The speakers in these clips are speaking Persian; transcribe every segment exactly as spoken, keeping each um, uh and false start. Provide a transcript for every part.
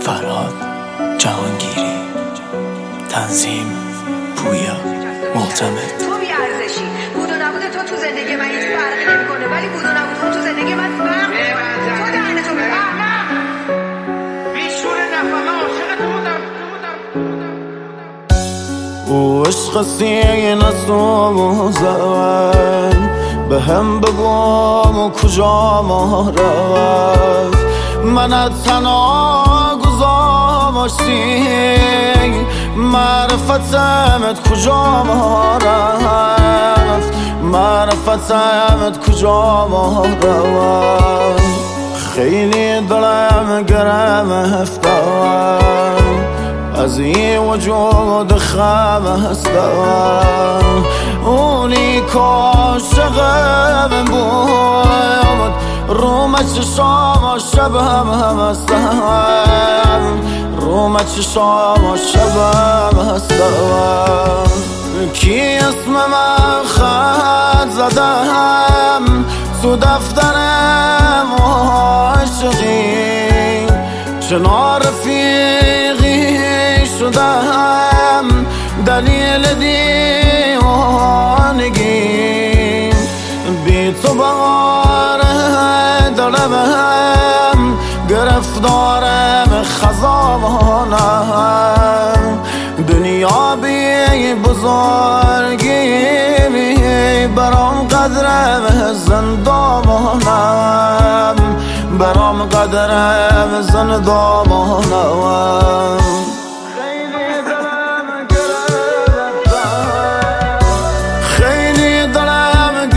فرهاد جهانگیری، تنظیم پویا معتمد. تو بی‌ارزشی، بود و نبود تو تو زندگی من هیچ فرقی نمی‌کنه، ولی بود و نبود تو تو زندگی من فرق می‌کنه. تو دهنتو ببند. بیشور نفهمه عاشق تو بودم. او عشق سینه سوزن به هم بگم کجا ما رفت، منت تنها گذاشتی معرفتمت کجا ما رفت، معرفتمت کجا ما رفت. خیلی دلم گرفتم از این وجود خم هستم، اونی کاشقم بود روم چشام شبم هستم، روم چشام شبم هستم. کی اسم من خط زدم تو دفترم عاشقی، چنا رفیقی شدم دلیل دیوانگی، بی تو باره دلم گرفتارم خزانم، دنیا بی بزرگی برام قدرم زندامانم، برام قدرم زندامانم. خیلی دلم گرفتم، خیلی دلم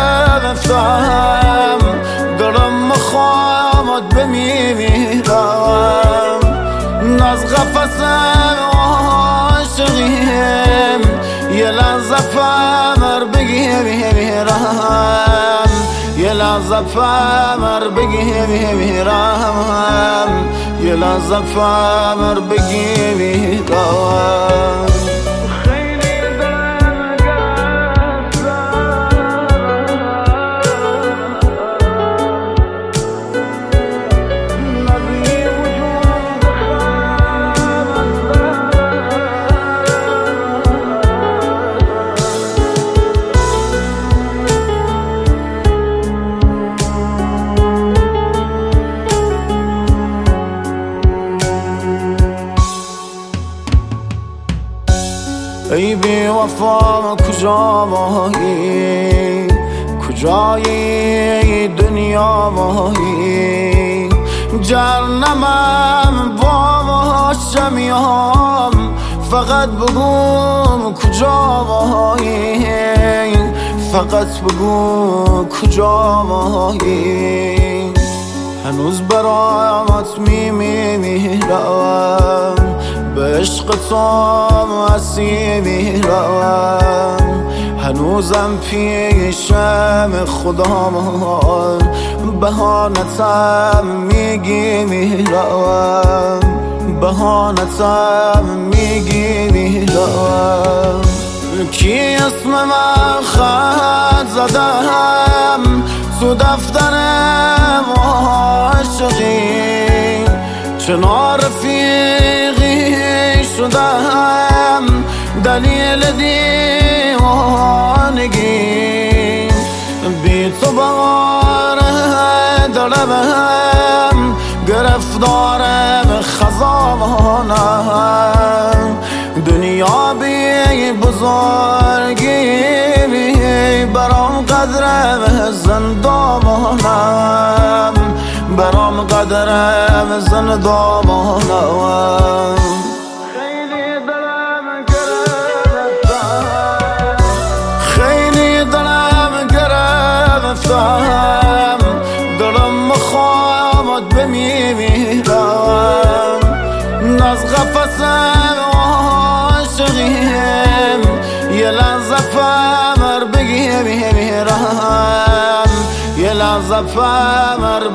گرفتم، دلم مخوامت بمیرم، ناز قفصم عاشقیم یه لحظه فمر بگیرم، یه لحظه فمر بگیرم، یه لحظه فمر بگیرم. ای بی وفا کجا ماهی، کجای دنیا ماهی، جهنمم باشه میام فقط بگو کجا ماهی، فقط بگو کجا ماهی. هنوز برامت میمیرم به عشق تو اسیرم، هنوزم پیشم خدامان بهانتم میگیرم، بهانتم میگیرم. کی اسم من خط زدم تو دفترم عاشقی، چنا رفیقی شدم دلیل دیوانگی، بی تو باره دلم گرفتارم خزانم، دنیا بی بزرگی برام قدرم زندامانم، برام قدرم زندامانم. خیلی دلم گرفتم، خیلی دلم گرفتم، دلم مخوامت بمیرم، ناز قفصم عاشقیم یه لحظه فمر بگیرم، یه لحظه فمر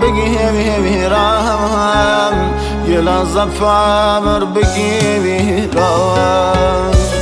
بگیرم، یه لحظه فمر بگیرم.